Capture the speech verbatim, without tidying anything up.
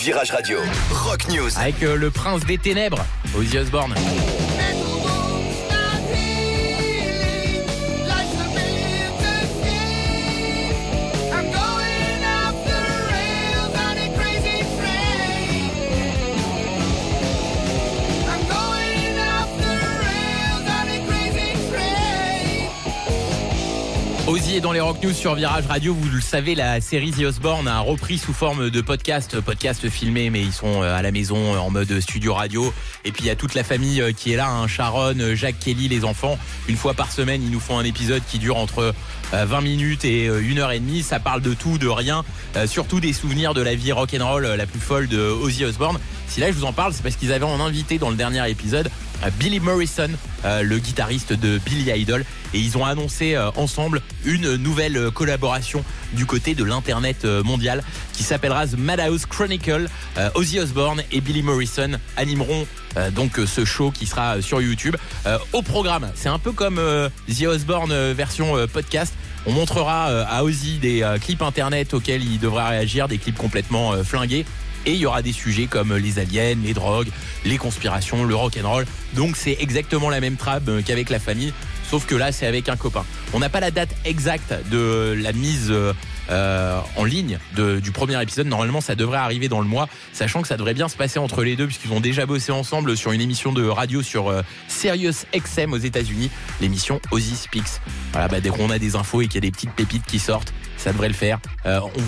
Virage Radio, Rock News. Avec euh, le prince des ténèbres, Ozzy Osbourne. Ozzy est dans les Rock News sur Virage Radio. Vous le savez, la série The Osbourne a repris sous forme de podcast, podcast filmé, mais ils sont à la maison en mode studio radio. Et puis il y a toute la famille qui est là, hein, Sharon, Jacques, Kelly, les enfants. Une fois par semaine, ils nous font un épisode qui dure entre vingt minutes et une heure et demie. Ça parle de tout, de rien, surtout des souvenirs de la vie rock'n'roll la plus folle de Ozzy Osbourne. Si là je vous en parle, c'est parce qu'ils avaient en invité dans le dernier épisode Billy Morrison, euh, le guitariste de Billy Idol, et ils ont annoncé euh, ensemble une nouvelle collaboration du côté de l'internet euh, mondial qui s'appellera The Madhouse Chronicle. euh, Ozzy Osbourne et Billy Morrison animeront euh, donc ce show qui sera sur YouTube. Euh, au programme, c'est un peu comme euh, The Osbourne euh, version euh, podcast. On montrera euh, à Ozzy des euh, clips internet auxquels il devra réagir, des clips complètement euh, flingués. Et il y aura des sujets comme les aliens, les drogues, les conspirations, le rock'n'roll. Donc c'est exactement la même trame qu'avec la famille, sauf que là c'est avec un copain. On n'a pas la date exacte de la mise euh, en ligne de, du premier épisode. Normalement ça devrait arriver dans le mois, sachant que ça devrait bien se passer entre les deux puisqu'ils ont déjà bossé ensemble sur une émission de radio sur euh, Sirius X M aux États-Unis, l'émission Ozzy Speaks. Voilà, bah, dès qu'on a des infos et qu'il y a des petites pépites qui sortent, ça devrait le faire. Euh, on